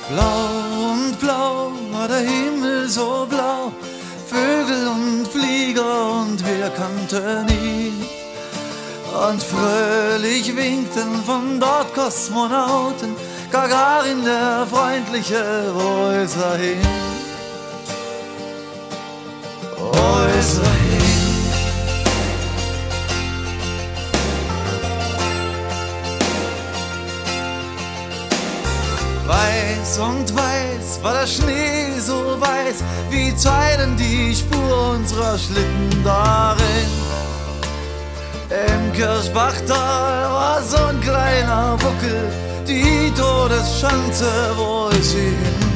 Blau und blau war der Himmel so blau, Vögel und Flieger und wir kannten ihn. Und fröhlich winkten von dort Kosmonauten, Gagarin, der freundliche, wo ist er hin? Wo ist er hin? Weiß und weiß war der Schnee so weiß, wie Zeilen die Spur unserer Schlitten darin. Im Kirschbachtal war so ein kleiner Buckel, die Todesschanze, wo ist sie hin?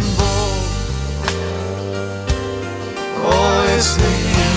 Wo ist sie hin?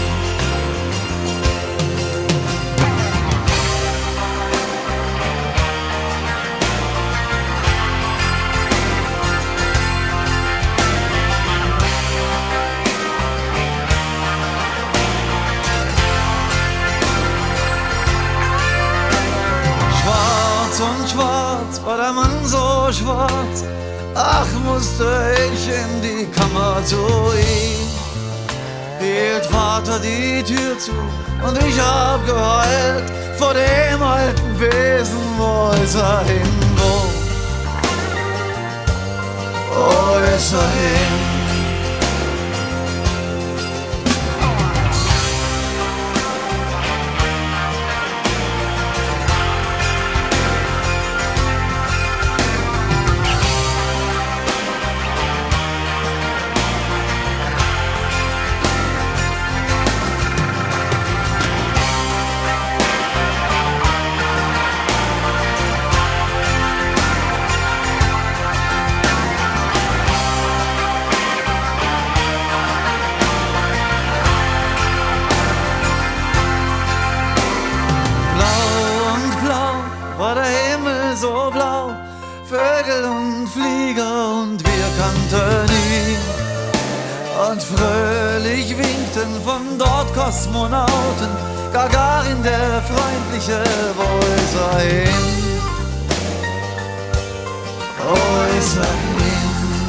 Und schwarz war der Mann so schwarz, ach, musste ich in die Kammer zu ihm. Hielt Vater die Tür zu und ich hab geheult vor dem alten Wesen. Wo ist er hin? Wo ist er hin? War der Himmel so blau, Vögel und Flieger und wir kannten ihn. Und fröhlich winkten von dort Kosmonauten, Gagarin, der freundliche, wo ist er hin? Wo ist er hin?